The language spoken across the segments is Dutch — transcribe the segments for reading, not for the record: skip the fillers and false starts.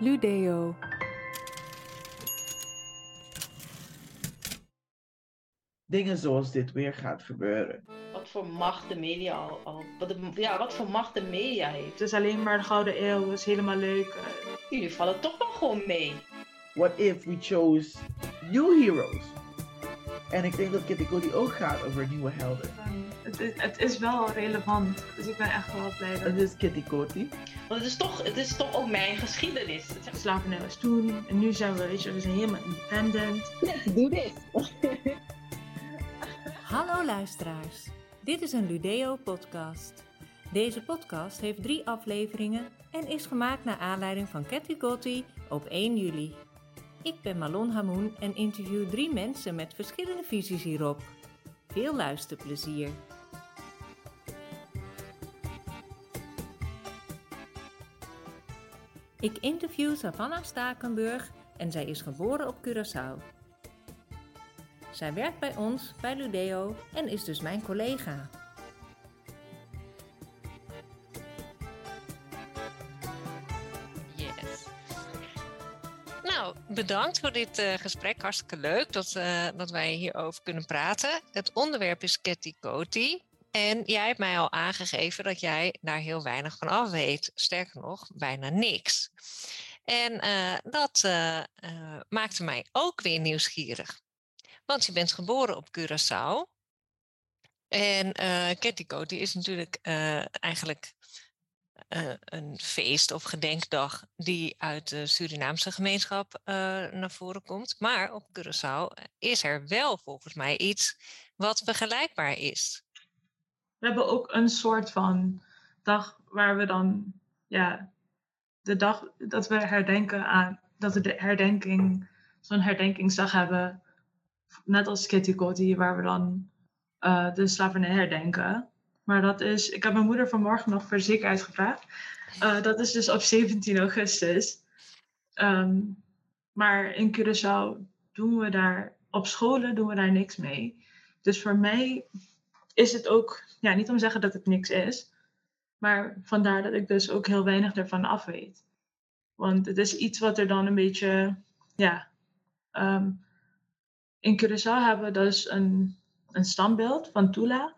Ludeo. Dingen zoals dit weer gaat gebeuren. Wat voor macht de media wat voor macht de media heeft. Het is alleen maar de Gouden Eeuw, is helemaal leuk. Jullie vallen toch wel gewoon mee. What if we chose new heroes? En ik denk dat Kitty Kotti ook gaat over nieuwe helden. Het is wel relevant, dus ik ben echt wel blij dat Het is Kitty Kotti. Want het is toch ook mijn geschiedenis. de slavernij was toen en nu zijn we zijn helemaal independent. Let's do this! Hallo luisteraars, dit is een Ludeo-podcast. Deze podcast heeft 3 afleveringen en is gemaakt naar aanleiding van Kitty Kotti op 1 juli. Ik ben Malon Hamoun en interview 3 mensen met verschillende visies hierop. Veel luisterplezier. Ik interview Savannah Stakenburg en zij is geboren op Curaçao. Zij werkt bij ons, bij Ludeo, en is dus mijn collega. Yes. Nou, bedankt voor dit gesprek. Hartstikke leuk dat wij hierover kunnen praten. Het onderwerp is Kitty Kotti. En jij hebt mij al aangegeven dat jij daar heel weinig van af weet. Sterker nog, bijna niks. En dat maakte mij ook weer nieuwsgierig. Want je bent geboren op Curaçao. En Kitty Kotti is natuurlijk eigenlijk een feest of gedenkdag die uit de Surinaamse gemeenschap naar voren komt. Maar op Curaçao is er wel volgens mij iets wat vergelijkbaar is. We hebben ook een soort van dag waar we dan, de dag dat we herdenken aan, dat we zo'n herdenkingsdag hebben, net als Kitty Kotti, waar we dan de slavernij herdenken. Maar dat is, ik heb mijn moeder vanmorgen nog voor de zekerheid gevraagd. Dat is dus op 17 augustus. Maar in Curaçao op scholen doen we daar niks mee. Dus voor mij is het ook, niet om te zeggen dat het niks is, maar vandaar dat ik dus ook heel weinig ervan af weet. Want het is iets wat er dan een beetje, in Curaçao hebben we dus een standbeeld van Tula,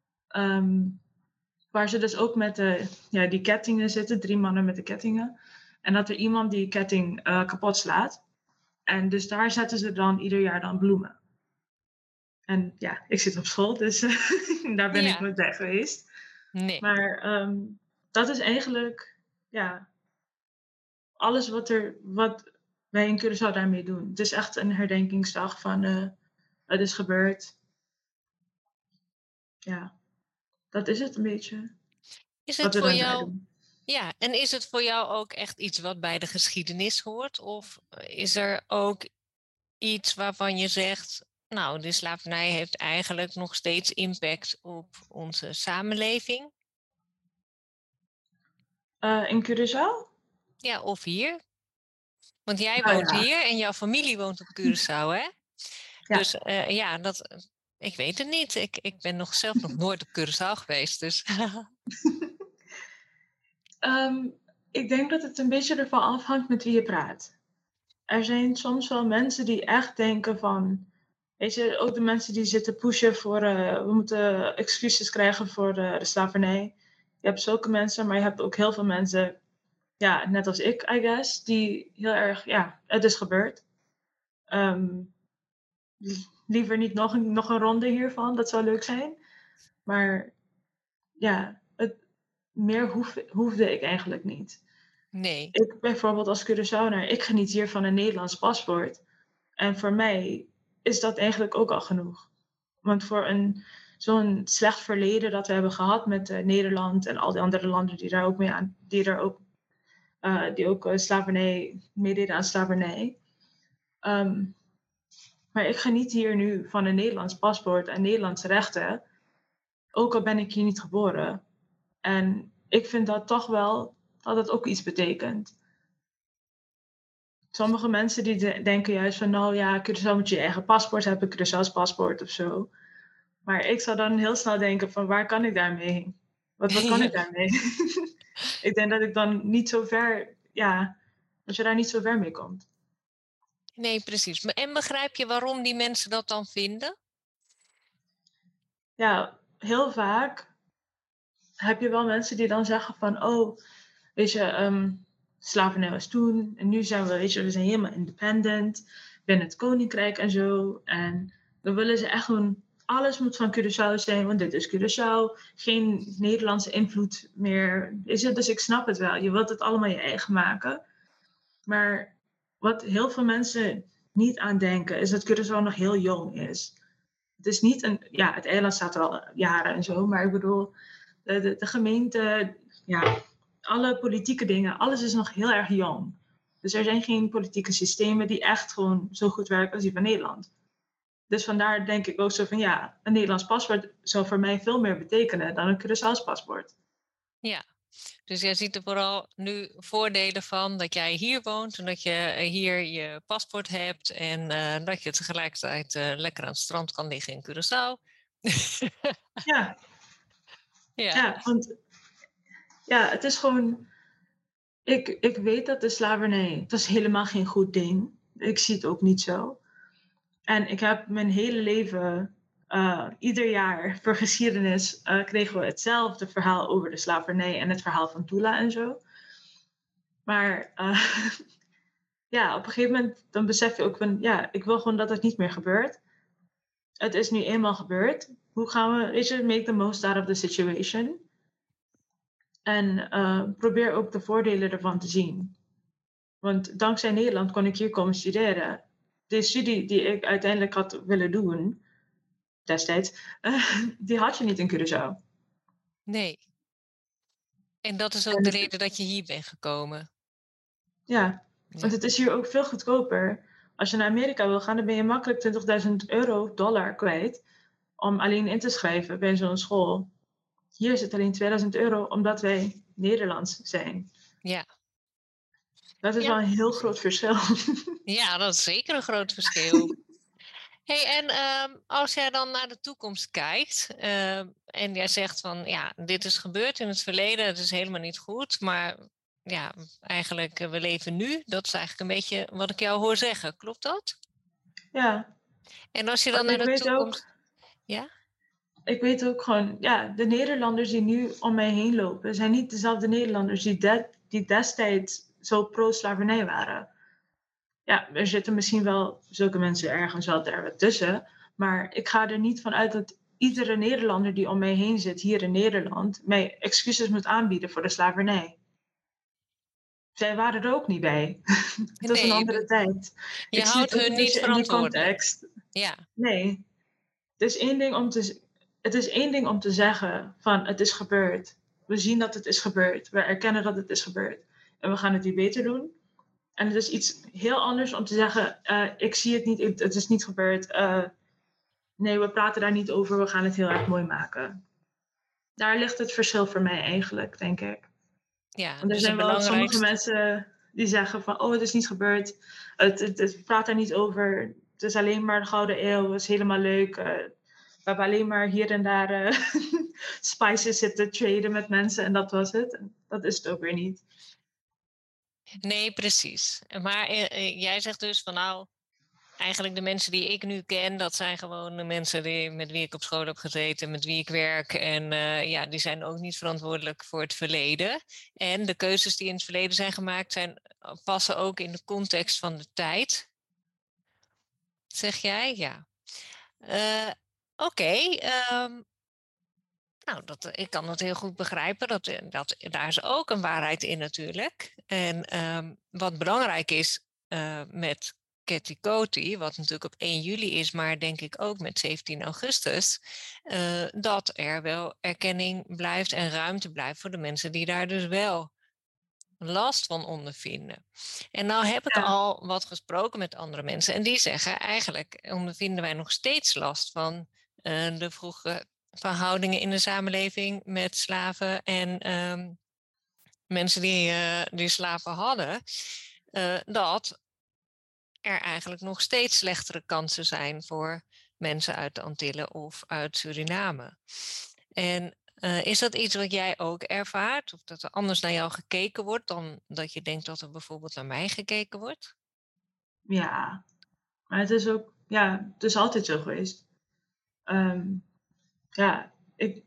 waar ze dus ook met die kettingen zitten, 3 mannen met de kettingen. En dat er iemand die ketting kapot slaat. En dus daar zetten ze dan ieder jaar dan bloemen. En ik zit op school, dus daar ben ik nooit bij geweest. Nee. Maar dat is eigenlijk, alles wat wij in Curaçao daarmee doen. Het is echt een herdenkingsdag van, het is gebeurd. Ja, dat is het een beetje. Is het voor jou? Ja, en is het voor jou ook echt iets wat bij de geschiedenis hoort? Of is er ook iets waarvan je zegt, nou, de slavernij heeft eigenlijk nog steeds impact op onze samenleving? In Curaçao? Ja, of hier. Want jij woont hier en jouw familie woont op Curaçao, hè? Ja. Dus ik weet het niet. Ik ben zelf nog nooit op Curaçao geweest, dus... Ik denk dat het een beetje ervan afhangt met wie je praat. Er zijn soms wel mensen die echt denken van, weet je, ook de mensen die zitten pushen voor, we moeten excuses krijgen voor de slavernij. Je hebt zulke mensen, maar je hebt ook heel veel mensen, net als ik, I guess, die heel erg, het is gebeurd. Liever niet nog een ronde hiervan, dat zou leuk zijn. Maar meer hoefde ik eigenlijk niet. Nee. Ik bijvoorbeeld als Curaçaoner, ik geniet hier van een Nederlands paspoort. En voor mij is dat eigenlijk ook al genoeg. Want voor zo'n slecht verleden dat we hebben gehad met Nederland en al die andere landen die daar ook mee aan, die ook slavernij, meededen aan slavernij. Maar ik geniet hier nu van een Nederlands paspoort en Nederlandse rechten. Ook al ben ik hier niet geboren. En ik vind dat toch wel, dat het ook iets betekent. Sommige mensen die denken juist van, Curaçao moet je eigen paspoort hebben, Curaçao's paspoort of zo. Maar ik zou dan heel snel denken van, waar kan ik daarmee? Wat kan ik daarmee? Ik denk dat ik dan niet zo ver, Als je daar niet zo ver mee komt. Nee, precies. En begrijp je waarom die mensen dat dan vinden? Ja, heel vaak heb je wel mensen die dan zeggen van, oh, weet je, slavernij was toen en nu zijn we, weet je, we zijn helemaal independent binnen het koninkrijk en zo. En dan willen ze echt gewoon, alles moet van Curaçao zijn, want dit is Curaçao. Geen Nederlandse invloed meer. Is het? Dus ik snap het wel. Je wilt het allemaal je eigen maken. Maar wat heel veel mensen niet aan denken, is dat Curaçao nog heel jong is. Het is niet een, ja, het eiland staat er al jaren en zo, maar ik bedoel, de gemeente, ja, alle politieke dingen, alles is nog heel erg jong. Dus er zijn geen politieke systemen die echt gewoon zo goed werken als die van Nederland. Dus vandaar denk ik ook zo van, ja, een Nederlands paspoort zou voor mij veel meer betekenen dan een Curaçao's paspoort. Ja, dus jij ziet er vooral nu voordelen van dat jij hier woont en dat je hier je paspoort hebt en dat je tegelijkertijd lekker aan het strand kan liggen in Curaçao. Ja, Ja, ja, want ja, het is gewoon, ik weet dat de slavernij, dat is helemaal geen goed ding. Ik zie het ook niet zo. En ik heb mijn hele leven, ieder jaar voor geschiedenis, kregen we hetzelfde verhaal over de slavernij en het verhaal van Tula en zo. Maar ja, op een gegeven moment dan besef je ook van, ja, ik wil gewoon dat het niet meer gebeurt. Het is nu eenmaal gebeurd. Hoe gaan we, weet je, make the most out of the situation? En probeer ook de voordelen ervan te zien. Want dankzij Nederland kon ik hier komen studeren. De studie die ik uiteindelijk had willen doen, destijds, die had je niet in Curaçao. nee. En dat is ook En de het- reden dat je hier bent gekomen. Ja, want het is hier ook veel goedkoper. Als je naar Amerika wil gaan, dan ben je makkelijk $20.000 kwijt om alleen in te schrijven bij zo'n school. Hier is het alleen €2000 omdat wij Nederlands zijn. Ja. Dat is Ja. wel een heel groot verschil. Ja, dat is zeker een groot verschil. Hey, en als jij dan naar de toekomst kijkt en jij zegt van ja, dit is gebeurd in het verleden, het is helemaal niet goed, maar ja, eigenlijk we leven nu. Dat is eigenlijk een beetje wat ik jou hoor zeggen. Klopt dat? Ja, En als je dan want naar ik de weet toekomst... ook, Ja? ik weet ook gewoon, ja, de Nederlanders die nu om mij heen lopen, zijn niet dezelfde Nederlanders die destijds zo pro-slavernij waren. Ja, er zitten misschien wel zulke mensen ergens wel er tussen, maar ik ga er niet van uit dat iedere Nederlander die om mij heen zit hier in Nederland mij excuses moet aanbieden voor de slavernij. Zij waren er ook niet bij. Het was een Nee, andere tijd. je Ik zie houdt het ook hun een niet beetje in die verantwoordelijk. context. Ja, Nee, het is één ding om te zeggen van het is gebeurd. We zien dat het is gebeurd. We erkennen dat het is gebeurd. En we gaan het weer beter doen. En het is iets heel anders om te zeggen, ik zie het niet, het is niet gebeurd. Nee, we praten daar niet over, we gaan het heel erg mooi maken. Daar ligt het verschil voor mij eigenlijk, denk ik. ja. Want er Dus zijn het wel sommige belangrijkste... mensen die zeggen van, oh, het is niet gebeurd. We praten er niet over. Het is alleen maar de Gouden Eeuw, het is helemaal leuk. We hebben alleen maar hier en daar spices zitten traden met mensen en dat was het. En dat is het ook weer niet. Nee, precies. Maar jij zegt dus van nou, eigenlijk de mensen die ik nu ken, dat zijn gewoon de mensen met wie ik op school heb gezeten, met wie ik werk. En ja, die zijn ook niet verantwoordelijk voor het verleden. En de keuzes die in het verleden zijn gemaakt, passen ook in de context van de tijd. Zeg jij? Ja. Oké. Nou, ik kan het heel goed begrijpen. Daar is ook een waarheid in natuurlijk. En wat belangrijk is met Kettikoti, wat natuurlijk op 1 juli is, maar denk ik ook met 17 augustus, dat er wel erkenning blijft en ruimte blijft voor de mensen die daar dus wel last van ondervinden. En nou heb ik al wat gesproken met andere mensen en die zeggen eigenlijk ondervinden wij nog steeds last van de vroege verhoudingen in de samenleving met slaven en mensen die slaven hadden, dat er eigenlijk nog steeds slechtere kansen zijn voor mensen uit de Antillen of uit Suriname. En Is dat iets wat jij ook ervaart? Of dat er anders naar jou gekeken wordt dan dat je denkt dat er bijvoorbeeld naar mij gekeken wordt? Ja, maar het is ook, ja, het is altijd zo geweest. Ja, ik,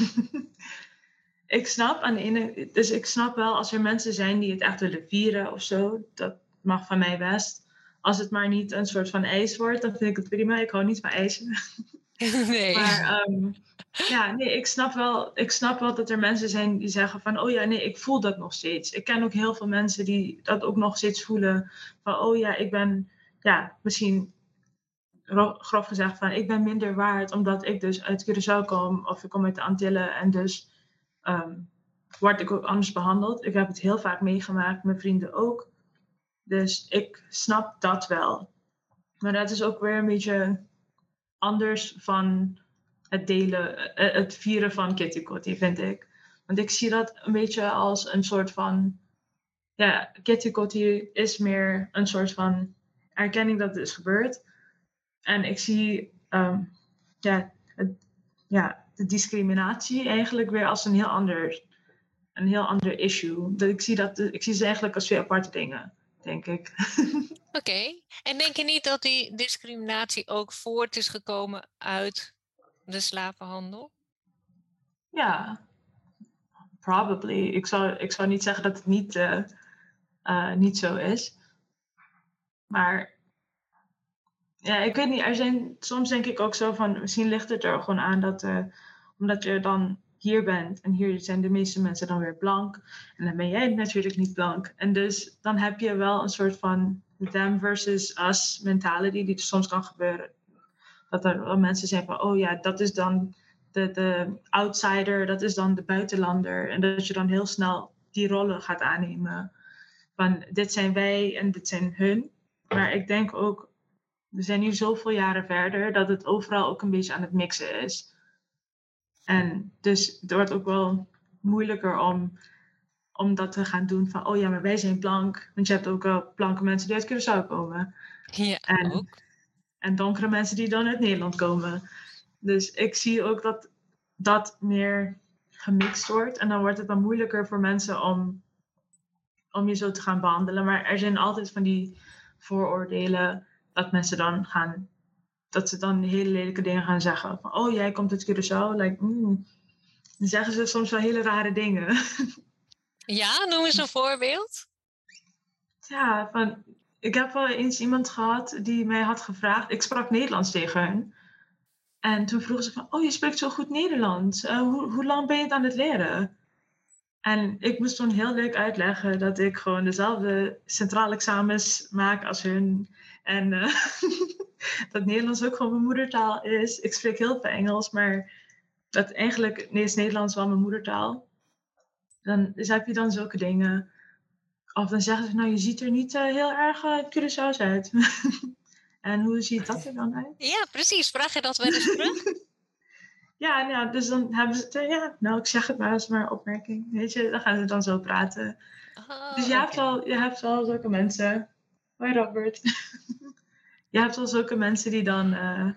ik snap wel als er mensen zijn die het echt willen vieren of zo, dat mag van mij best. Als het maar niet een soort van ijs wordt, dan vind ik het prima. Ik hou niet van ijs. Nee. Maar ja, nee, ik snap wel dat er mensen zijn die zeggen van, oh ja, nee, ik voel dat nog steeds. Ik ken ook heel veel mensen die dat ook nog steeds voelen. Van, oh ja, ik ben, ja, misschien grof gezegd van, ik ben minder waard omdat ik dus uit Curaçao kom of ik kom uit de Antillen en dus word ik ook anders behandeld. Ik heb het heel vaak meegemaakt, mijn vrienden ook. Dus ik snap dat wel. Maar dat is ook weer een beetje anders van het vieren van Kitty Kotti, vind ik. Want ik zie dat een beetje als een soort van, ja, Kitty Kotti is meer een soort van erkenning dat het is gebeurd. En ik zie de discriminatie eigenlijk weer als een heel ander issue. Ik zie ze eigenlijk als twee aparte dingen, denk ik. Oké. En denk je niet dat die discriminatie ook voort is gekomen uit de slavenhandel? Ja, probably. Ik zou niet zeggen dat het niet zo is. Maar ja, ik weet niet. Soms denk ik ook zo van, misschien ligt het er gewoon aan dat omdat je dan hier bent en hier zijn de meeste mensen dan weer blank en dan ben jij natuurlijk niet blank. En dus dan heb je wel een soort van them versus us mentality die er soms kan gebeuren. Dat er wel mensen zijn van, oh ja, dat is dan de outsider, dat is dan de buitenlander. En dat je dan heel snel die rollen gaat aannemen. Van dit zijn wij en dit zijn hun. Maar ik denk ook, we zijn nu zoveel jaren verder dat het overal ook een beetje aan het mixen is. En dus het wordt ook wel moeilijker om dat te gaan doen van, oh ja, maar wij zijn blank. Want je hebt ook wel blanke mensen die uit Curaçao komen. Ja, ook. En donkere mensen die dan uit Nederland komen. Dus ik zie ook dat dat meer gemixt wordt. En dan wordt het dan moeilijker voor mensen om je zo te gaan behandelen. Maar er zijn altijd van die vooroordelen dat mensen dan dat ze dan hele lelijke dingen gaan zeggen. Van, oh, jij komt uit Curaçao. Dan zeggen ze soms wel hele rare dingen. Ja, noem eens een voorbeeld. Ja, ik heb wel eens iemand gehad die mij had gevraagd. Ik sprak Nederlands tegen hen. En toen vroegen ze van, oh, je spreekt zo goed Nederlands. Hoe lang ben je het aan het leren? En ik moest toen heel leuk uitleggen dat ik gewoon dezelfde centrale examens maak als hun. En dat Nederlands ook gewoon mijn moedertaal is. Ik spreek heel veel Engels, maar dat eigenlijk is Nederlands wel mijn moedertaal. Dus heb je dan zulke dingen. Of dan zeggen ze, nou, je ziet er niet heel erg Curaçao's uit. En hoe ziet dat er dan uit? Ja, precies. Vraag je dat wel eens terug? Ja, dus dan hebben ze het, ik zeg het maar als maar een opmerking. Weet je, dan gaan ze dan zo praten. Oh, Dus je hebt wel zulke mensen. Hoi Robert. Je hebt wel zulke mensen die dan,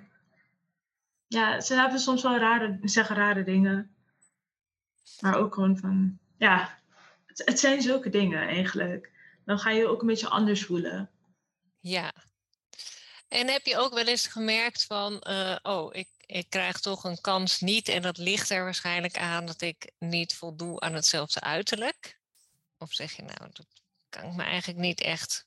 ze hebben soms wel zeggen rare dingen. Maar ook gewoon van, ja, het zijn zulke dingen eigenlijk. Dan ga je ook een beetje anders voelen. Ja. En heb je ook wel eens gemerkt van, ik krijg toch een kans niet en dat ligt er waarschijnlijk aan dat ik niet voldoe aan hetzelfde uiterlijk? Of zeg je nou, dat kan ik me eigenlijk niet echt?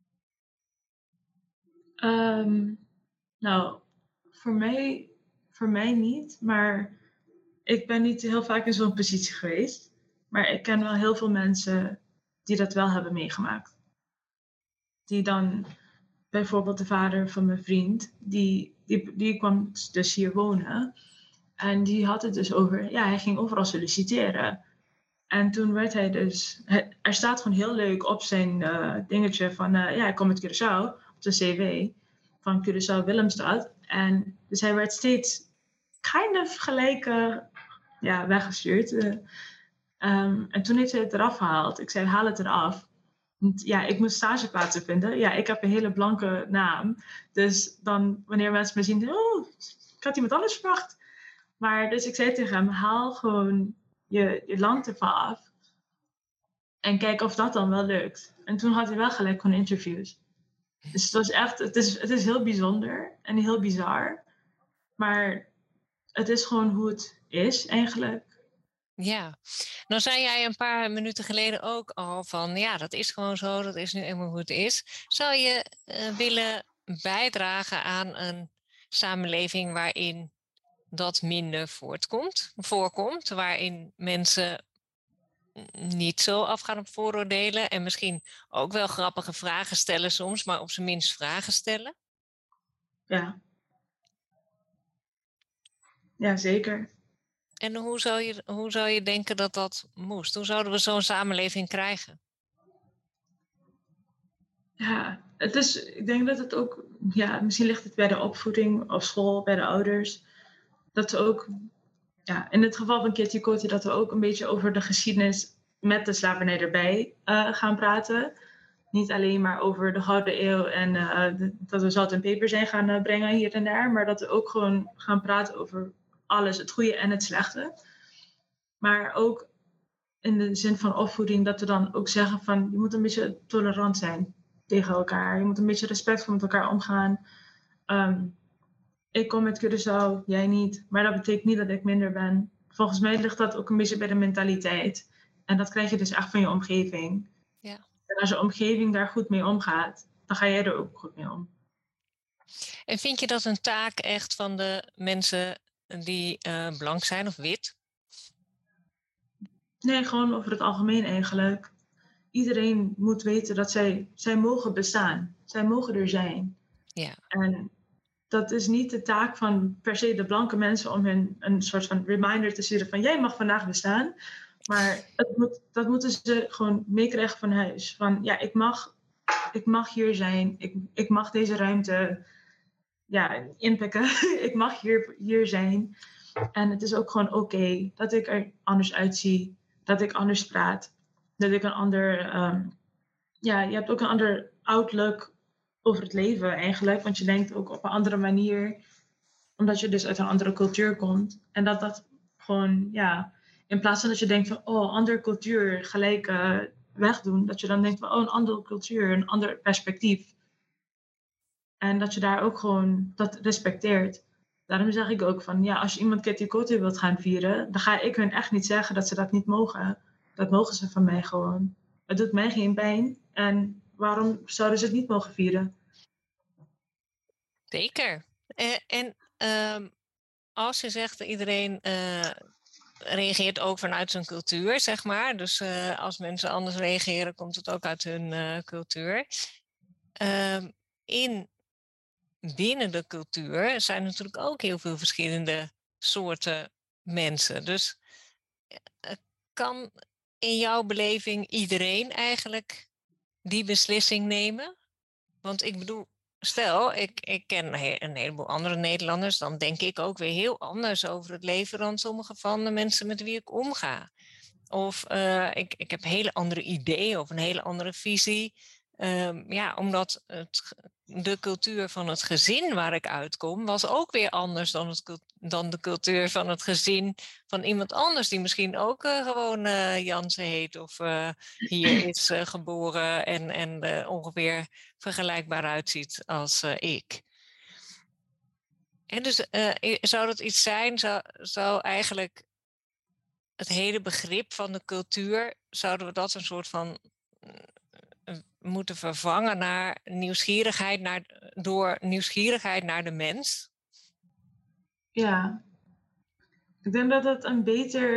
Nou, voor mij niet, maar ik ben niet heel vaak in zo'n positie geweest. Maar ik ken wel heel veel mensen die dat wel hebben meegemaakt. Die dan, bijvoorbeeld de vader van mijn vriend, die kwam dus hier wonen. En die had het dus over, ja, hij ging overal solliciteren. En toen werd hij dus, er staat gewoon heel leuk op zijn dingetje van, ik kom uit Curaçao, op de CV van Curaçao Willemstad. En dus hij werd steeds kind of gelijk weggestuurd. En toen heeft hij het eraf gehaald. Ik zei, haal het eraf. Want, ja, ik moest stageplaatsen vinden. Ja, ik heb een hele blanke naam. Dus dan, wanneer mensen me zien, oh, ik had iemand anders verwacht. Maar dus ik zei tegen hem, haal gewoon je lang ervan af. En kijk of dat dan wel lukt. En toen had hij wel gelijk gewoon interviews. Dus het was echt, het is heel bijzonder en heel bizar. Maar het is gewoon hoe het is eigenlijk. Ja, nou zei jij een paar minuten geleden ook al van ja, dat is gewoon zo, dat is nu eenmaal hoe het is. Zou je willen bijdragen aan een samenleving waarin dat minder voorkomt, waarin mensen niet zo afgaan op vooroordelen en misschien ook wel grappige vragen stellen soms, maar op zijn minst vragen stellen? Ja. Ja, zeker. En hoe zou je denken dat dat moest? Hoe zouden we zo'n samenleving krijgen? Ja, ik denk dat het ook, ja, misschien ligt het bij de opvoeding of school, bij de ouders. Dat ze ook, ja, in het geval van Kitty Kotti, dat we ook een beetje over de geschiedenis met de slavernij erbij gaan praten. Niet alleen maar over de Gouden Eeuw en dat we zout en peper zijn gaan brengen hier en daar. Maar dat we ook gewoon gaan praten over alles, het goede en het slechte. Maar ook in de zin van opvoeding, dat we dan ook zeggen van je moet een beetje tolerant zijn tegen elkaar. Je moet een beetje respectvol met elkaar omgaan. Ik kom met Curaçao, jij niet. Maar dat betekent niet dat ik minder ben. Volgens mij ligt dat ook een beetje bij de mentaliteit. En dat krijg je dus echt van je omgeving. Ja. En als je omgeving daar goed mee omgaat, dan ga jij er ook goed mee om. En vind je dat een taak echt van de mensen die blank zijn of wit? Nee, gewoon over het algemeen eigenlijk. Iedereen moet weten dat zij mogen bestaan. Zij mogen er zijn. Ja. En dat is niet de taak van per se de blanke mensen om hun een soort van reminder te sturen van jij mag vandaag bestaan. Maar dat moeten ze gewoon meekrijgen van huis. Van ja, ik mag hier zijn. Ik mag deze ruimte inpikken. Ik mag hier zijn. En het is ook gewoon oké dat ik er anders uitzie. Dat ik anders praat. Dat ik een ander... je hebt ook een ander outlook over het leven eigenlijk. Want je denkt ook op een andere manier. Omdat je dus uit een andere cultuur komt. En dat gewoon, ja... In plaats van dat je denkt van, oh, andere cultuur gelijk wegdoen. Dat je dan denkt van, oh, een andere cultuur, een ander perspectief. En dat je daar ook gewoon dat respecteert. Daarom zeg ik ook van, ja, als je iemand Kitty Kotti wilt gaan vieren, dan ga ik hun echt niet zeggen dat ze dat niet mogen. Dat mogen ze van mij gewoon. Het doet mij geen pijn. En waarom zouden ze het niet mogen vieren? Zeker. Als je zegt dat iedereen reageert ook vanuit zijn cultuur, zeg maar. Dus als mensen anders reageren, komt het ook uit hun cultuur. Binnen de cultuur zijn natuurlijk ook heel veel verschillende soorten mensen. Dus kan in jouw beleving iedereen eigenlijk die beslissing nemen? Want ik bedoel, stel, ik ken een heleboel andere Nederlanders, dan denk ik ook weer heel anders over het leven dan sommige van de mensen met wie ik omga. Of ik heb hele andere ideeën of een hele andere visie. Omdat de cultuur van het gezin waar ik uitkom was ook weer anders dan de cultuur van het gezin van iemand anders die misschien ook gewoon Jansen heet of hier is geboren en ongeveer vergelijkbaar uitziet als ik. En dus zou dat iets zijn, zou eigenlijk het hele begrip van de cultuur, zouden we dat een soort van moeten vervangen naar door nieuwsgierigheid naar de mens? Ja, ik denk dat het een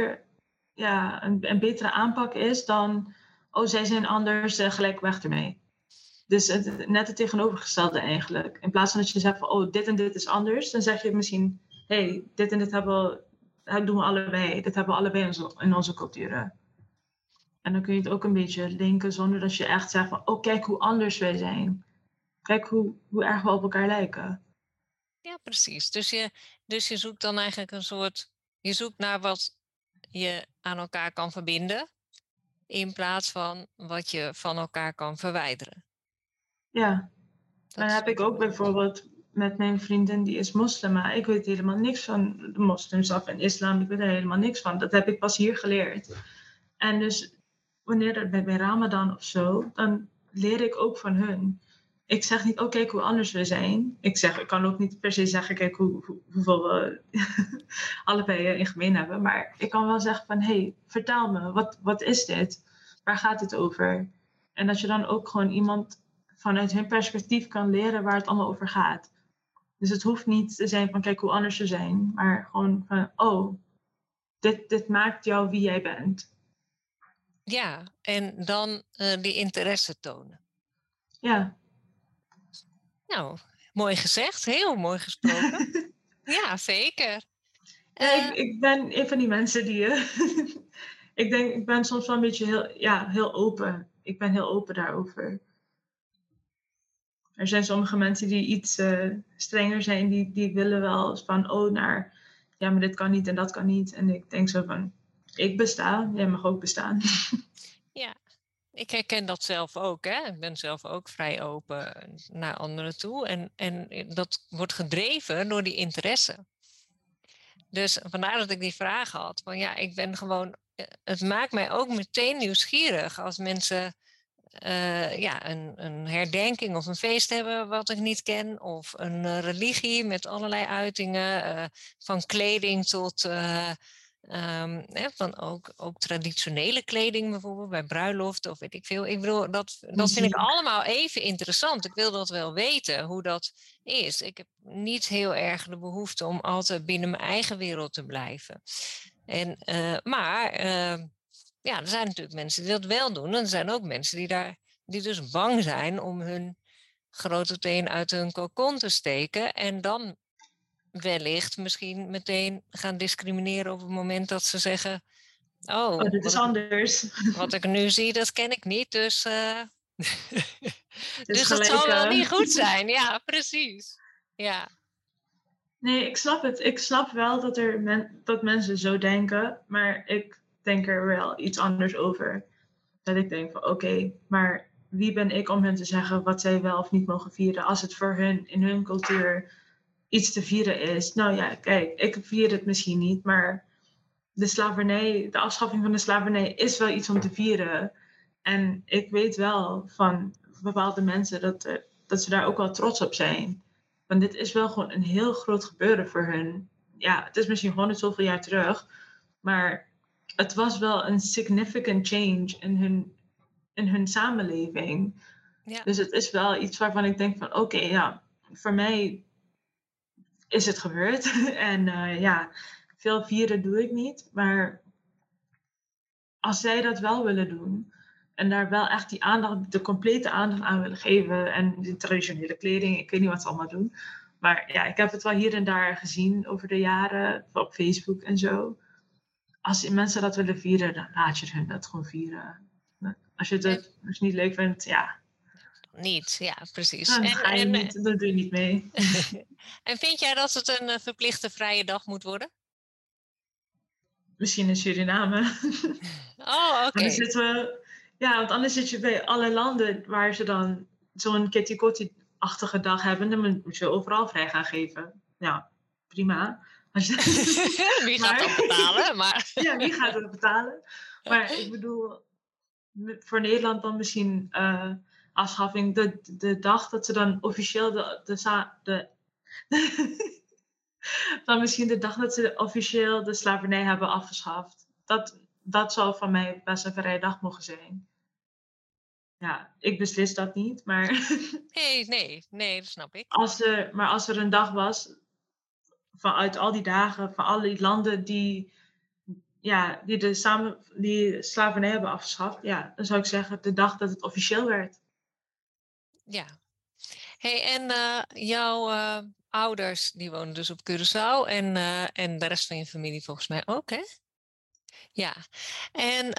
betere aanpak is dan, oh, zij zijn anders, gelijk weg ermee. Dus net het tegenovergestelde eigenlijk. In plaats van dat je zegt van, oh, dit en dit is anders, dan zeg je misschien, hey, dit en dit doen we allebei. Dit hebben we allebei in onze culturen. En dan kun je het ook een beetje linken zonder dat je echt zegt van, oh, kijk hoe anders wij zijn. Kijk hoe erg we op elkaar lijken. Ja, precies. Dus je zoekt dan eigenlijk je zoekt naar wat je aan elkaar kan verbinden, in plaats van wat je van elkaar kan verwijderen. Ja, dan heb ik ook bijvoorbeeld met mijn vriendin, die is moslim, maar ik weet helemaal niks van de moslims af en islam. Ik weet er helemaal niks van. Dat heb ik pas hier geleerd. En dus wanneer het bij Ramadan of zo, dan leer ik ook van hun. Ik zeg niet, kijk hoe anders we zijn. Ik kan ook niet per se zeggen, kijk hoeveel we allebei in gemeen hebben. Maar ik kan wel zeggen van, hey, vertel me, wat is dit? Waar gaat dit over? En dat je dan ook gewoon iemand vanuit hun perspectief kan leren waar het allemaal over gaat. Dus het hoeft niet te zijn van, kijk hoe anders we zijn. Maar gewoon van, dit maakt jou wie jij bent. Ja, en dan die interesse tonen. Ja. Nou, mooi gezegd. Heel mooi gesproken. Ja, zeker. Ja, ik ben een van die mensen die... ik ben soms wel een beetje heel open. Ik ben heel open daarover. Er zijn sommige mensen die iets strenger zijn. Die willen wel van, ja, maar dit kan niet en dat kan niet. En ik denk zo van, ik besta, jij mag ook bestaan. Ja, ik herken dat zelf ook. Hè? Ik ben zelf ook vrij open naar anderen toe. En dat wordt gedreven door die interesse. Dus vandaar dat ik die vraag had. Van ja, ik ben gewoon... Het maakt mij ook meteen nieuwsgierig als mensen een herdenking of een feest hebben wat ik niet ken. Of een religie met allerlei uitingen. Van kleding tot... van ook traditionele kleding bijvoorbeeld, bij bruiloft of weet ik veel. Ik bedoel, dat vind ik allemaal even interessant. Ik wil dat wel weten, hoe dat is. Ik heb niet heel erg de behoefte om altijd binnen mijn eigen wereld te blijven. Maar er zijn natuurlijk mensen die dat wel doen. En er zijn ook mensen die dus bang zijn om hun grote teen uit hun kokon te steken en dan wellicht misschien meteen gaan discrimineren op het moment dat ze zeggen... dit is anders. Wat ik nu zie, dat ken ik niet, dus... dus gelijk, dat zal wel niet goed zijn. Ja, precies. Ja. Nee, ik snap het. Ik snap wel dat mensen zo denken, maar ik denk er wel iets anders over. Dat ik denk van oké, maar wie ben ik om hen te zeggen wat zij wel of niet mogen vieren als het voor hun in hun cultuur iets te vieren is. Nou ja, kijk, ik vier het misschien niet, maar de afschaffing van de slavernij is wel iets om te vieren. En ik weet wel van bepaalde mensen dat ze daar ook wel trots op zijn. Want dit is wel gewoon een heel groot gebeuren voor hun. Ja, het is misschien 100 zoveel jaar terug, maar het was wel een significant change in hun samenleving. Ja. Dus het is wel iets waarvan ik denk van oké, voor mij is het gebeurd. En veel vieren doe ik niet. Maar als zij dat wel willen doen en daar wel echt die aandacht, de complete aandacht aan willen geven en de traditionele kleding, ik weet niet wat ze allemaal doen. Maar ja, ik heb het wel hier en daar gezien over de jaren op Facebook en zo. Als mensen dat willen vieren, dan laat je hun dat gewoon vieren. Als je het niet leuk vindt, ja. Niet, ja, precies. Dan doe je niet mee. En vind jij dat het een verplichte vrije dag moet worden? Misschien in Suriname. Oh, oké. Want anders zit je bij alle landen waar ze dan zo'n Kettikoti-achtige dag hebben. Dan moet je overal vrij gaan geven. Ja, prima. Wie gaat dat betalen? Maar... Ja, wie gaat dat betalen? Maar ik bedoel, voor Nederland dan misschien afschaffing. De dag dat ze dan officieel dan misschien de dag dat ze officieel de slavernij hebben afgeschaft. Dat zou van mij best een vrije dag mogen zijn. Ja, ik beslis dat niet, maar... Nee, dat snap ik. Maar als er een dag was, vanuit al die dagen, van al die landen die die slavernij hebben afgeschaft, ja, dan zou ik zeggen de dag dat het officieel werd. Ja. Hey, en jouw ouders, die wonen dus op Curaçao en de rest van je familie volgens mij ook, hè? Ja. En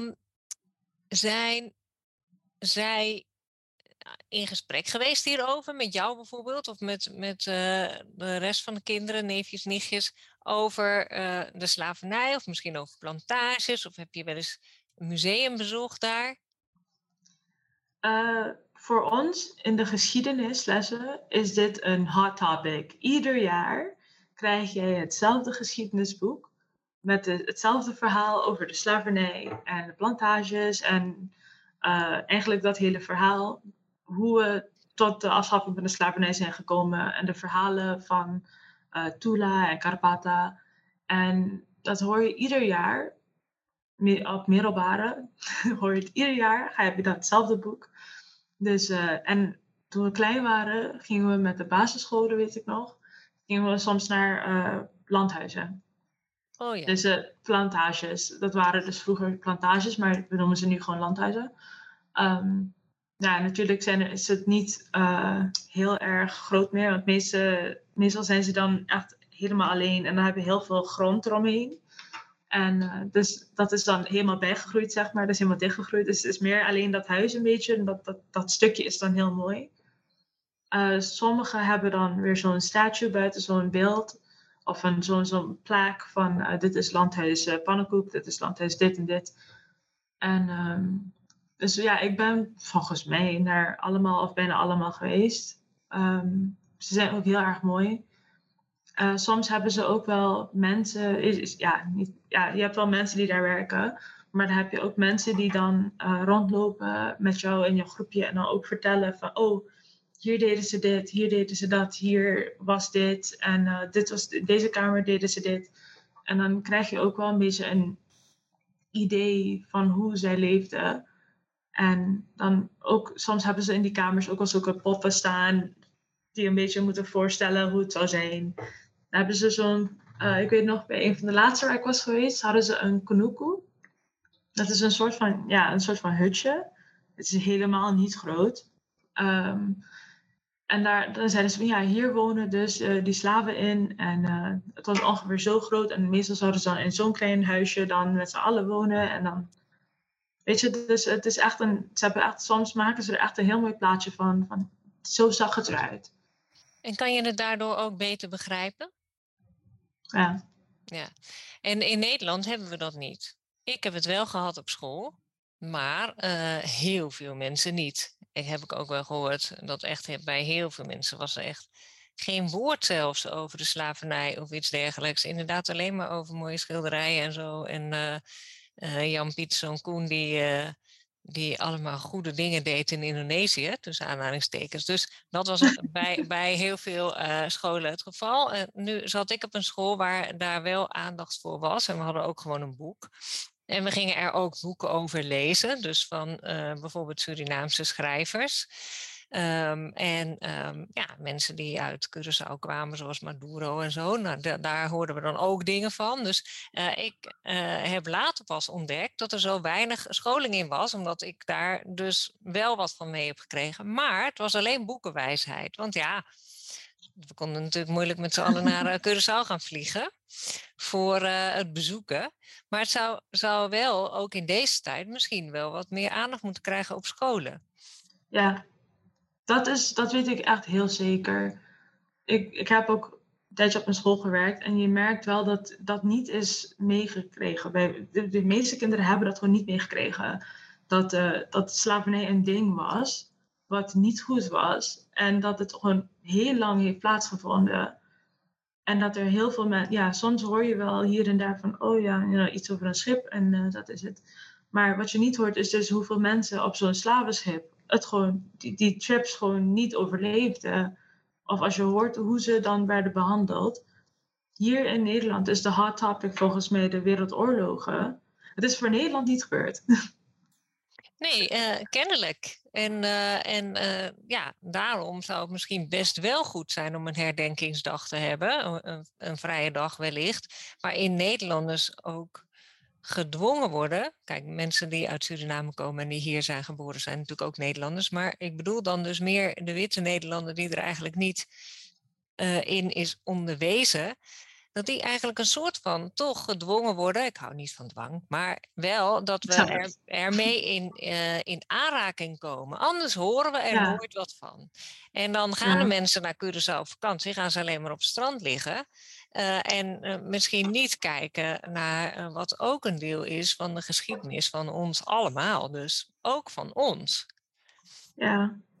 zijn zij in gesprek geweest hierover, met jou bijvoorbeeld, of met de rest van de kinderen, neefjes, nichtjes, over de slavernij, of misschien over plantages, of heb je wel eens een museum bezocht daar? voor ons in de geschiedenislessen is dit een hot topic. Ieder jaar krijg jij hetzelfde geschiedenisboek met hetzelfde verhaal over de slavernij en de plantages en eigenlijk dat hele verhaal, hoe we tot de afschaffing van de slavernij zijn gekomen en de verhalen van Tula en Karpata. En dat hoor je ieder jaar, op middelbare, hoor je het ieder jaar, heb je datzelfde boek. Dus, en toen we klein waren, gingen we met de basisscholen, weet ik nog, gingen we soms naar landhuizen. Oh ja. Dus plantages, dat waren dus vroeger plantages, maar we noemen ze nu gewoon landhuizen. Ja, natuurlijk is het niet heel erg groot meer, want meestal zijn ze dan echt helemaal alleen en dan heb je heel veel grond eromheen. En dus dat is dan helemaal bijgegroeid, zeg maar. Dat is helemaal dichtgegroeid. Dus het is meer alleen dat huis een beetje. En dat stukje is dan heel mooi. Sommigen hebben dan weer zo'n statue buiten, zo'n beeld. Of zo'n plaak van dit is landhuis Pannenkoek, dit is landhuis dit en dit. En dus ja, ik ben volgens mij naar allemaal of bijna allemaal geweest. Ze zijn ook heel erg mooi. Soms hebben ze ook wel mensen, je hebt wel mensen die daar werken, maar dan heb je ook mensen die dan rondlopen met jou in je groepje en dan ook vertellen van, oh, hier deden ze dit, hier deden ze dat, hier was dit en deze kamer deden ze dit. En dan krijg je ook wel een beetje een idee van hoe zij leefden. En dan ook, soms hebben ze in die kamers ook al zulke poppen staan die een beetje moeten voorstellen hoe het zou zijn. Dan hebben ze zo'n, ik weet nog, bij een van de laatste waar ik was geweest, hadden ze een kunuku. Dat is een soort van hutje. Het is helemaal niet groot. En dan zeiden ze van, ja, hier wonen dus die slaven in. En het was ongeveer zo groot. En meestal zouden ze dan in zo'n klein huisje dan met z'n allen wonen. En dan, weet je, dus het is echt soms maken ze er echt een heel mooi plaatje van zo zag het eruit. En kan je het daardoor ook beter begrijpen? Ja. Ja. En in Nederland hebben we dat niet. Ik heb het wel gehad op school, maar heel veel mensen niet. Heb ik ook wel gehoord dat echt bij heel veel mensen was er echt geen woord zelfs over de slavernij of iets dergelijks. Inderdaad alleen maar over mooie schilderijen en zo. En Jan Pieterszoon Koen die allemaal goede dingen deed in Indonesië, tussen aanhalingstekens. Dus dat was bij heel veel scholen het geval. Nu zat ik op een school waar daar wel aandacht voor was. En we hadden ook gewoon een boek. En we gingen er ook boeken over lezen. Dus van bijvoorbeeld Surinaamse schrijvers. Mensen die uit Curaçao kwamen, zoals Maduro en zo. Nou, daar hoorden we dan ook dingen van. Dus ik heb later pas ontdekt dat er zo weinig scholing in was. Omdat ik daar dus wel wat van mee heb gekregen. Maar het was alleen boekenwijsheid. Want ja, we konden natuurlijk moeilijk met z'n allen naar Curaçao gaan vliegen voor het bezoeken. Maar het zou wel, ook in deze tijd, misschien wel wat meer aandacht moeten krijgen op scholen. Ja, dat weet ik echt heel zeker. Ik heb ook een tijdje op een school gewerkt en je merkt wel dat dat niet is meegekregen. De meeste kinderen hebben dat gewoon niet meegekregen. Dat slavernij een ding was, wat niet goed was. En dat het gewoon heel lang heeft plaatsgevonden. En dat er heel veel mensen, ja, soms hoor je wel hier en daar van, oh ja, iets over een schip en dat is het. Maar wat je niet hoort is dus hoeveel mensen op zo'n slavenschip het gewoon, die trips gewoon niet overleefden. Of als je hoort hoe ze dan werden behandeld. Hier in Nederland is de hot topic volgens mij de wereldoorlogen. Het is voor Nederland niet gebeurd. Nee, kennelijk. Daarom zou het misschien best wel goed zijn om een herdenkingsdag te hebben. Een vrije dag wellicht. Waarin Nederlanders ook gedwongen worden. Kijk, mensen die uit Suriname komen en die hier zijn geboren zijn natuurlijk ook Nederlanders. Maar ik bedoel dan dus meer de witte Nederlander die er eigenlijk niet in is onderwezen. Dat die eigenlijk een soort van toch gedwongen worden. Ik hou niet van dwang, maar wel dat we ermee in aanraking komen. Anders horen we er nooit wat van. En dan gaan de mensen naar Curaçao op vakantie, gaan ze alleen maar op het strand liggen. En misschien niet kijken naar wat ook een deel is van de geschiedenis van ons allemaal. Dus ook van ons. Ja,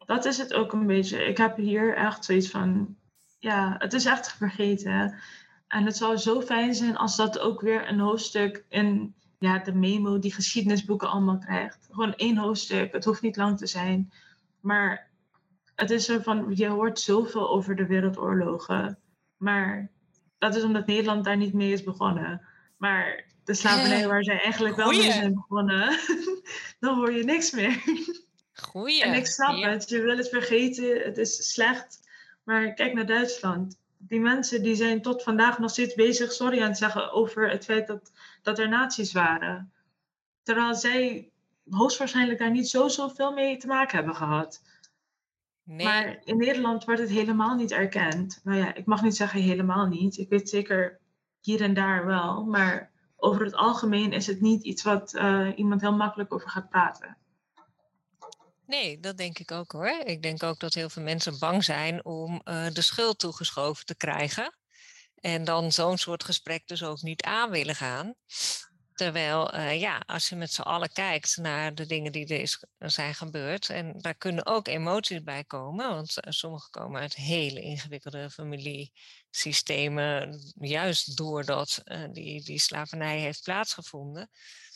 Dat is het ook een beetje. Ik heb hier echt zoiets van, ja, het is echt vergeten. En het zou zo fijn zijn als dat ook weer een hoofdstuk in de memo die geschiedenisboeken allemaal krijgt. Gewoon 1 hoofdstuk. Het hoeft niet lang te zijn. Maar het is zo van, je hoort zoveel over de wereldoorlogen. Maar dat is omdat Nederland daar niet mee is begonnen. Maar de slavernij waar zij eigenlijk wel mee zijn begonnen, dan hoor je niks meer. Goeie. En ik snap het, je wil het vergeten, het is slecht. Maar kijk naar Duitsland. Die mensen die zijn tot vandaag nog steeds bezig sorry aan het zeggen over het feit dat er nazi's waren. Terwijl zij hoogstwaarschijnlijk daar niet zoveel mee te maken hebben gehad. Nee. Maar in Nederland wordt het helemaal niet erkend. Nou ja, ik mag niet zeggen helemaal niet. Ik weet zeker hier en daar wel. Maar over het algemeen is het niet iets wat iemand heel makkelijk over gaat praten. Nee, dat denk ik ook hoor. Ik denk ook dat heel veel mensen bang zijn om de schuld toegeschoven te krijgen. En dan zo'n soort gesprek dus ook niet aan willen gaan. Terwijl, als je met z'n allen kijkt naar de dingen die er zijn gebeurd. En daar kunnen ook emoties bij komen. Want sommige komen uit hele ingewikkelde familiesystemen. Juist doordat die slavernij heeft plaatsgevonden.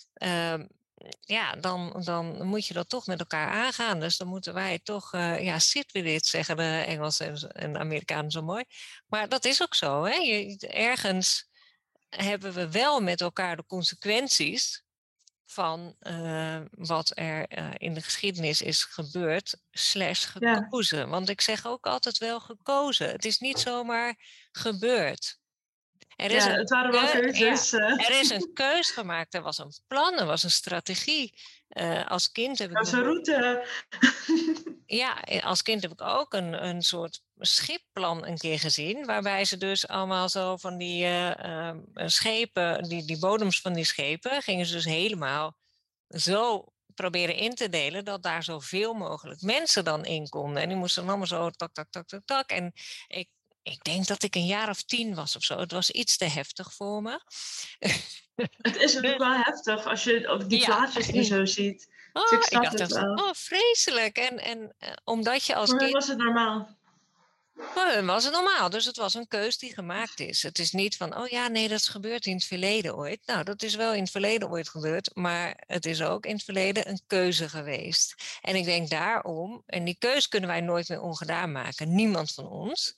Dan moet je dat toch met elkaar aangaan. Dus dan moeten wij toch, sit with it, zeggen de Engelsen en de Amerikanen zo mooi. Maar dat is ook zo. Hè? Ergens hebben we wel met elkaar de consequenties van wat er in de geschiedenis is gebeurd, /gekozen. Ja. Want ik zeg ook altijd wel gekozen. Het is niet zomaar gebeurd. Het waren wel keuzes. Er is een keus gemaakt, er was een plan, er was een strategie. Als kind heb ik... Dat was een route. Als kind heb ik ook een soort schipplan een keer gezien, waarbij ze dus allemaal zo van die schepen, die bodems van die schepen, gingen ze dus helemaal zo proberen in te delen dat daar zoveel mogelijk mensen dan in konden. En die moesten dan allemaal zo tak. En ik denk dat ik een jaar of 10 was of zo. Het was iets te heftig voor me. Het is ook wel heftig als je die plaatjes die zo ziet. Dus ik dacht echt, vreselijk. En omdat je als kind... kind... was het normaal? Voor hun was het normaal. Dus het was een keus die gemaakt is. Het is niet van, dat is gebeurd in het verleden ooit. Nou, dat is wel in het verleden ooit gebeurd. Maar het is ook in het verleden een keuze geweest. En ik denk daarom, en die keus kunnen wij nooit meer ongedaan maken. Niemand van ons.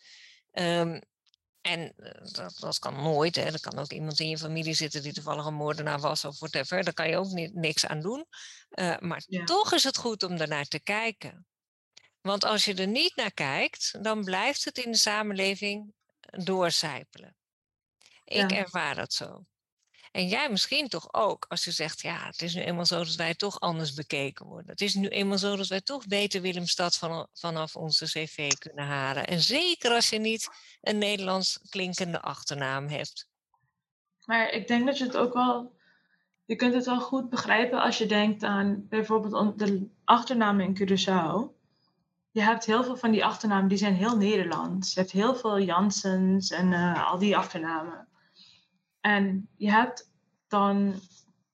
En dat kan nooit. Hè. Er kan ook iemand in je familie zitten die toevallig een moordenaar was of whatever. Daar kan je ook niks aan doen. Maar toch is het goed om ernaar te kijken. Want als je er niet naar kijkt, dan blijft het in de samenleving doorcijpelen. Ik ervaar dat zo. En jij misschien toch ook, als je zegt, het is nu eenmaal zo dat wij toch anders bekeken worden. Het is nu eenmaal zo dat wij toch beter Willemstad vanaf onze cv kunnen halen. En zeker als je niet een Nederlands klinkende achternaam hebt. Maar ik denk dat je het ook wel... Je kunt het wel goed begrijpen als je denkt aan bijvoorbeeld de achternamen in Curaçao. Je hebt heel veel van die achternamen, die zijn heel Nederlands. Je hebt heel veel Janssens en al die achternamen. En je hebt dan...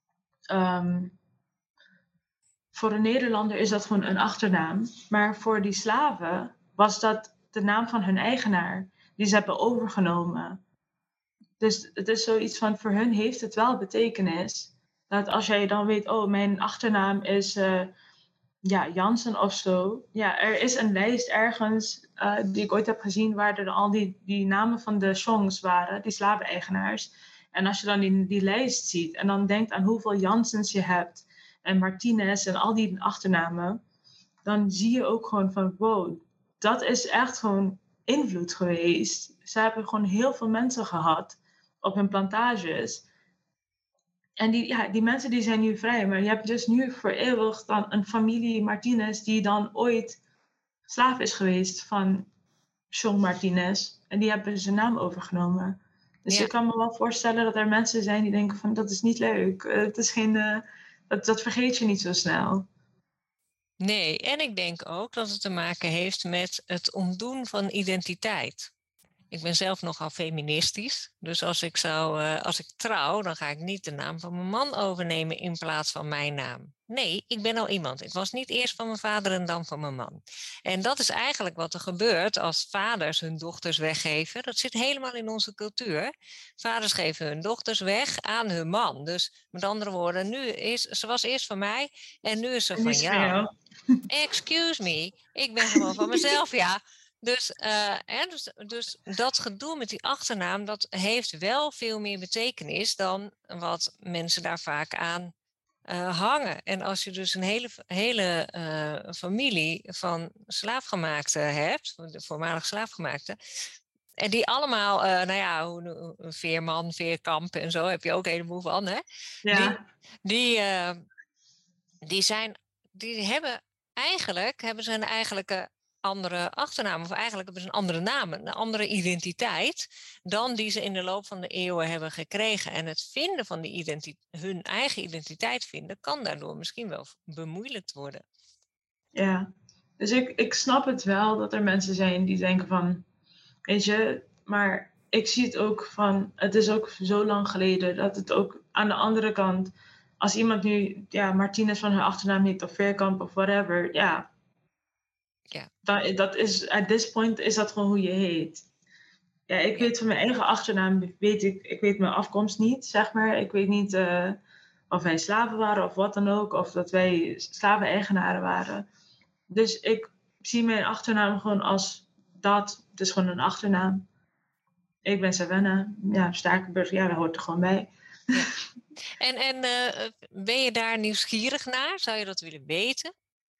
voor een Nederlander is dat gewoon een achternaam. Maar voor die slaven was dat de naam van hun eigenaar. Die ze hebben overgenomen. Dus het is zoiets van, voor hun heeft het wel betekenis. Dat als jij dan weet, mijn achternaam is Jansen of zo. Ja, er is een lijst ergens die ik ooit heb gezien waar er al die namen van de Shongs waren, die slaveneigenaars. En als je dan die lijst ziet en dan denkt aan hoeveel Jansens je hebt en Martinez en al die achternamen, dan zie je ook gewoon van, wow, dat is echt gewoon invloed geweest. Ze hebben gewoon heel veel mensen gehad op hun plantages. En die mensen die zijn nu vrij. Maar je hebt dus nu voor eeuwig dan een familie Martinez die dan ooit slaaf is geweest van John Martinez. En die hebben zijn naam overgenomen. Dus ik kan me wel voorstellen dat er mensen zijn die denken van, dat is niet leuk. Het is geen, dat vergeet je niet zo snel. Nee, en ik denk ook dat het te maken heeft met het ontdoen van identiteit. Ik ben zelf nogal feministisch. Dus als ik trouw, dan ga ik niet de naam van mijn man overnemen in plaats van mijn naam. Nee, ik ben al iemand. Ik was niet eerst van mijn vader en dan van mijn man. En dat is eigenlijk wat er gebeurt als vaders hun dochters weggeven. Dat zit helemaal in onze cultuur. Vaders geven hun dochters weg aan hun man. Dus met andere woorden, ze was eerst van mij en nu is ze van jou. Excuse me, ik ben gewoon van mezelf, ja. Dus dat gedoe met die achternaam, dat heeft wel veel meer betekenis dan wat mensen daar vaak aan hangen. En als je dus een hele familie van slaafgemaakten hebt, de voormalig slaafgemaakten, en die allemaal, Veerman, Veerkamp en zo, heb je ook een heleboel van, hè? Ja. Hebben ze een eigenlijke andere achternaam, of eigenlijk hebben ze een andere naam, een andere identiteit dan die ze in de loop van de eeuwen hebben gekregen. En het vinden van hun eigen identiteit vinden, kan daardoor misschien wel bemoeilijkt worden. Ja, dus ik snap het wel dat er mensen zijn die denken van, weet je, maar ik zie het ook van, het is ook zo lang geleden dat het ook aan de andere kant, als iemand nu Martinez van haar achternaam heet of Veerkamp of whatever, ja. Dat is, at this point is dat gewoon hoe je heet. Ja, ik weet van mijn eigen achternaam, ik weet mijn afkomst niet, zeg maar. Ik weet niet of wij slaven waren of wat dan ook, of dat wij slaven-eigenaren waren. Dus ik zie mijn achternaam gewoon als dat. Het is gewoon een achternaam. Ik ben Savannah. Ja, Stakenburg, dat hoort er gewoon bij. Ja. En ben je daar nieuwsgierig naar? Zou je dat willen weten?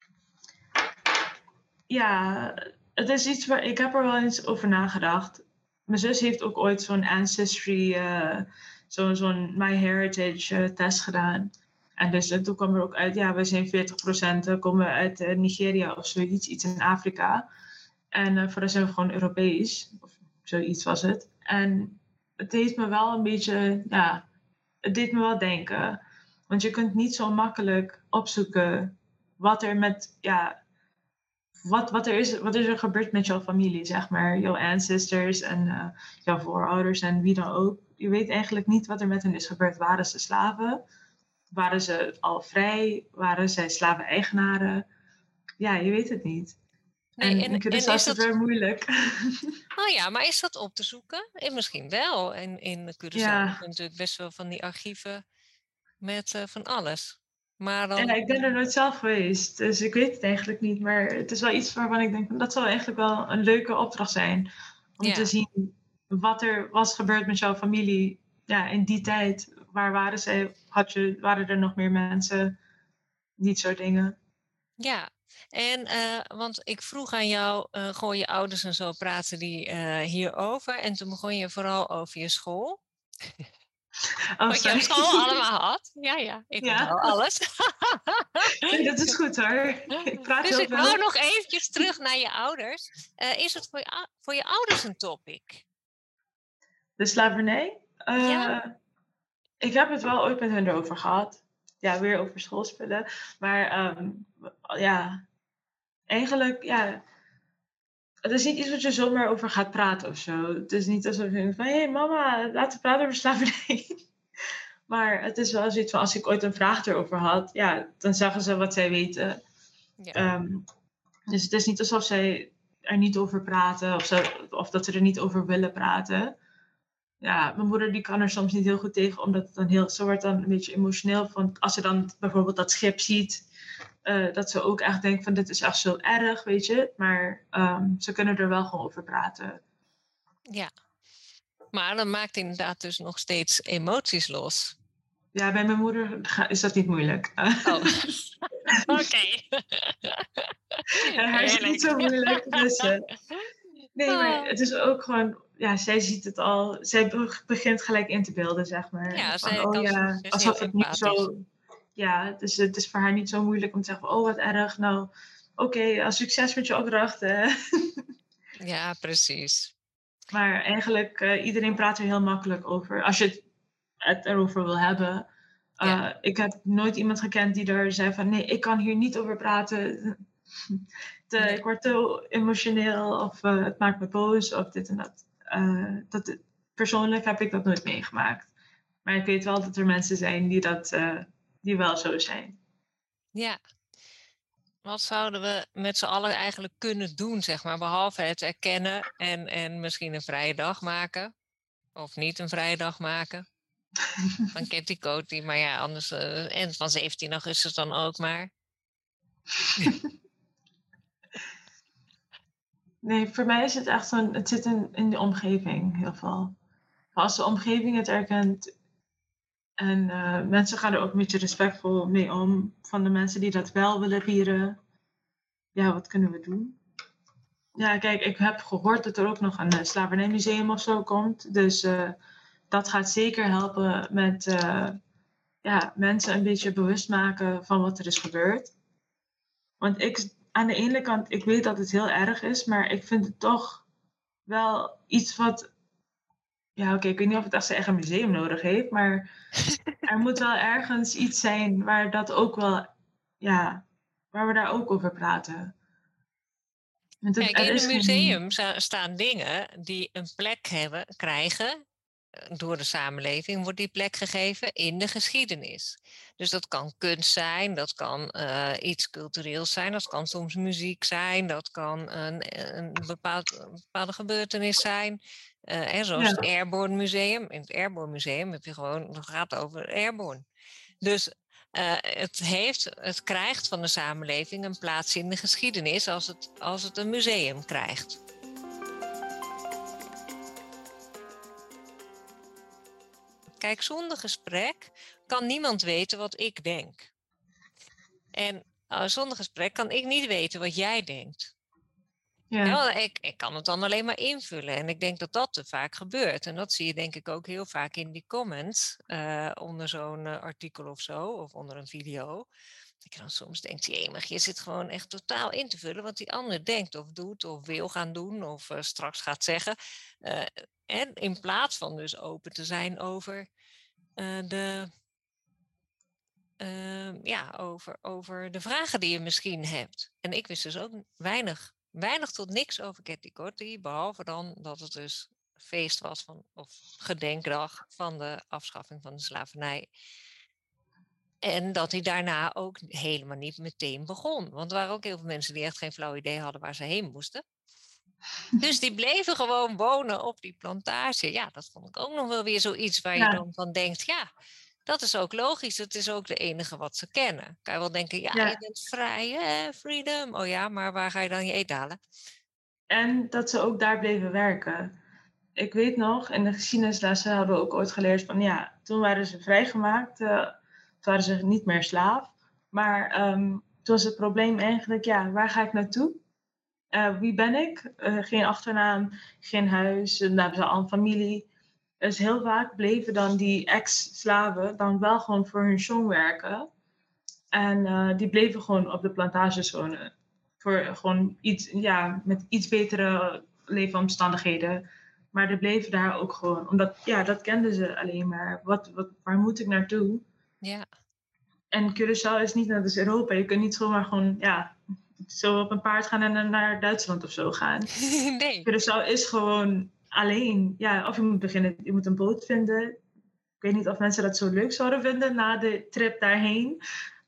Ja, het is iets waar ik heb er wel eens over nagedacht. Mijn zus heeft ook ooit zo'n Ancestry, zo'n MyHeritage test gedaan. En dus toen kwam er ook uit, we zijn 40% komen uit Nigeria of zoiets, iets in Afrika. En voor de zijn we gewoon Europees, of zoiets was het. En het deed me wel een beetje, het deed me wel denken. Want je kunt niet zo makkelijk opzoeken wat er met, wat is er gebeurd met jouw familie, zeg maar. Jouw ancestors en jouw voorouders en wie dan ook. Je weet eigenlijk niet wat er met hen is gebeurd. Waren ze slaven? Waren ze al vrij? Waren zij slaven-eigenaren? Ja, je weet het niet. Nee, en is dat weer moeilijk. Oh ja, maar is dat op te zoeken? Misschien wel. In Curaçao heb je natuurlijk best wel van die archieven met van alles. Maar dan... Ja, ik ben er nooit zelf geweest, dus ik weet het eigenlijk niet. Maar het is wel iets waarvan ik denk, dat zou eigenlijk wel een leuke opdracht zijn. Om te zien wat er was gebeurd met jouw familie in die tijd. Waar waren zij? Waren er nog meer mensen? Niet soort dingen. Ja, en want ik vroeg aan jou, gewoon je ouders en zo praten die hierover. En toen begon je vooral over je school. Wat je op school allemaal had. Ja, ik onthoud alles. Nee, dat is goed hoor. Ik wou nog eventjes terug naar je ouders. Is het voor je ouders een topic? De slavernij? Ik heb het wel ooit met hen erover gehad. Ja, weer over schoolspullen. Maar eigenlijk, het is niet iets wat je zomaar over gaat praten of zo. Het is niet alsof je denkt van, hé mama, laten we praten over slavernij. Maar het is wel zoiets van, als ik ooit een vraag erover had, dan zeggen ze wat zij weten. Ja. Dus het is niet alsof zij er niet over praten of dat ze er niet over willen praten. Ja, mijn moeder die kan er soms niet heel goed tegen, omdat het ze wordt dan een beetje emotioneel. Want als ze dan bijvoorbeeld dat schip ziet, dat ze ook echt denkt van dit is echt zo erg, weet je. Maar ze kunnen er wel gewoon over praten. Ja, maar dan maakt inderdaad dus nog steeds emoties los. Ja, bij mijn moeder is dat niet moeilijk. Oké. Hij is niet zo moeilijk. Dus, nee, maar het is ook gewoon... Ja, zij ziet het al. Zij begint gelijk in te beelden, zeg maar. Ja, alsof het niet zo... Ja, dus het is voor haar niet zo moeilijk om te zeggen... Oh, wat erg. Nou, oké, succes met je opdracht. Ja, precies. Maar eigenlijk, iedereen praat er heel makkelijk over. Als je het erover wil hebben. Ik heb nooit iemand gekend die er zei van... Nee, ik kan hier niet over praten. Ik word te emotioneel. Of het maakt me boos. Of dit en dat. persoonlijk heb ik dat nooit meegemaakt. Maar ik weet wel dat er mensen zijn die wel zo zijn. Ja. Wat zouden we met z'n allen eigenlijk kunnen doen, zeg maar, behalve het erkennen en misschien een vrije dag maken? Of niet een vrije dag maken? Van Cathy Coty, maar ja, anders... en van 17 augustus dan ook maar. Nee, voor mij is het echt het zit in de omgeving heel veel. Maar als de omgeving het erkent en mensen gaan er ook een beetje respectvol mee om, van de mensen die dat wel willen vieren, ja, wat kunnen we doen? Ja, kijk, ik heb gehoord dat er ook nog een slavernijmuseum of zo komt. Dus dat gaat zeker helpen met mensen een beetje bewust maken van wat er is gebeurd. Want aan de ene kant, ik weet dat het heel erg is, maar ik vind het toch wel iets wat... Ja, oké, ik weet niet of het echt zijn eigen museum nodig heeft, maar er moet wel ergens iets zijn waar dat ook wel, ja, waar we daar ook over praten. Kijk, in een museum staan dingen die een plek krijgen door de samenleving, wordt die plek gegeven in de geschiedenis. Dus dat kan kunst zijn, dat kan iets cultureels zijn, dat kan soms muziek zijn, dat kan een bepaalde gebeurtenis zijn. Zoals het Airborne Museum. In het Airborne Museum heb je gewoon, het gaat over Airborne. Dus het krijgt van de samenleving een plaats in de geschiedenis als het een museum krijgt. Kijk, zonder gesprek kan niemand weten wat ik denk. En zonder gesprek kan ik niet weten wat jij denkt. Ja, ik kan het dan alleen maar invullen. En ik denk dat dat te vaak gebeurt. En dat zie je denk ik ook heel vaak in die comments onder zo'n artikel of zo. Of onder een video. Dat je dan soms denkt, je zit gewoon echt totaal in te vullen wat die ander denkt of doet of wil gaan doen of straks gaat zeggen. En in plaats van dus open te zijn over over de vragen die je misschien hebt. En ik wist dus ook weinig tot niks over Cathy Coty, behalve dan dat het dus feest was of gedenkdag van de afschaffing van de slavernij. En dat hij daarna ook helemaal niet meteen begon. Want er waren ook heel veel mensen die echt geen flauw idee hadden waar ze heen moesten. Dus die bleven gewoon wonen op die plantage. Ja, dat vond ik ook nog wel weer zoiets waar je dan van denkt, ja, dat is ook logisch. Het is ook de enige wat ze kennen. Kan je wel denken, je bent vrij, freedom. Oh ja, maar waar ga je dan je eten halen? En dat ze ook daar bleven werken. Ik weet nog, in de geschiedenislessen hadden we ook ooit geleerd van, toen waren ze vrijgemaakt. Toen waren ze niet meer slaaf. Maar toen was het probleem eigenlijk, waar ga ik naartoe? Wie ben ik? Geen achternaam, geen huis. Dan hebben ze al een familie. Dus heel vaak bleven dan die ex-slaven dan wel gewoon voor hun shong werken. En die bleven gewoon op de plantages wonen. Voor gewoon met iets betere leefomstandigheden. Maar die bleven daar ook gewoon. Omdat, dat kenden ze alleen maar. Waar moet ik naartoe? Ja. En Curaçao is niet net als Europa. Je kunt niet zomaar gewoon, zo op een paard gaan en naar Duitsland of zo gaan. Nee. Curaçao is gewoon alleen. Ja, of je moet een boot vinden. Ik weet niet of mensen dat zo leuk zouden vinden na de trip daarheen.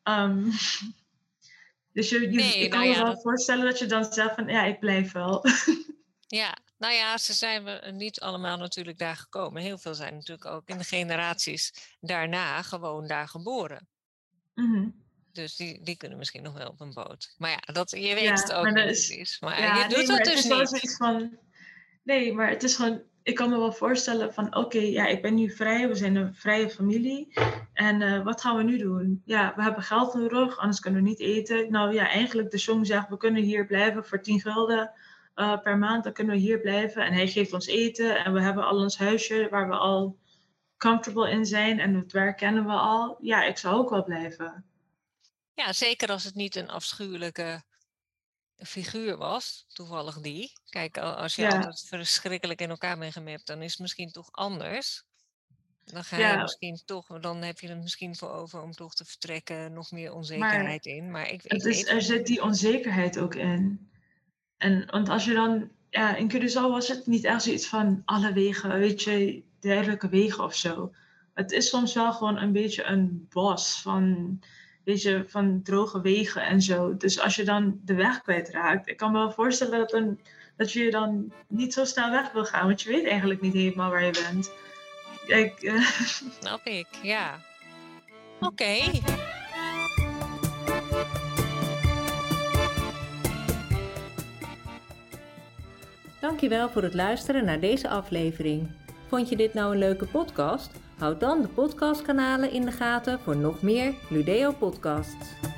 Dus ik kan me wel voorstellen dat je dan zegt van, ik blijf wel. Ja, nou ja, ze zijn niet allemaal natuurlijk daar gekomen. Heel veel zijn natuurlijk ook in de generaties daarna gewoon daar geboren. Mm-hmm. Dus die kunnen misschien nog wel op een boot. Maar ja, je weet het ook niet precies. Maar je doet dat dus niet. Wel zoiets van, nee, maar het is gewoon... Ik kan me wel voorstellen van, ik ben nu vrij. We zijn een vrije familie. En wat gaan we nu doen? Ja, we hebben geld nodig, anders kunnen we niet eten. Nou ja, eigenlijk de Shong zegt, we kunnen hier blijven voor 10 gulden per maand. Dan kunnen we hier blijven. En hij geeft ons eten. En we hebben al ons huisje waar we al comfortable in zijn. En het werk kennen we al. Ja, ik zou ook wel blijven. Ja, zeker als het niet een afschuwelijke figuur was, toevallig die. Kijk, als je altijd verschrikkelijk in elkaar bent gemapt, dan is het misschien toch anders. Dan ga je misschien toch, dan heb je er misschien voor over om toch te vertrekken, nog meer onzekerheid in. Maar er zit die onzekerheid ook in. Want als je dan in Curaçao was het niet echt zoiets van alle wegen, weet je, duidelijke wegen of zo. Het is soms wel gewoon een beetje een bos van, weet je, van droge wegen en zo. Dus als je dan de weg kwijtraakt, ik kan me wel voorstellen dat je dan niet zo snel weg wil gaan, want je weet eigenlijk niet helemaal waar je bent. Kijk, Snap ik, ja. Oké. Dankjewel voor het luisteren naar deze aflevering. Vond je dit nou een leuke podcast? Houd dan de podcastkanalen in de gaten voor nog meer Ludeo podcasts.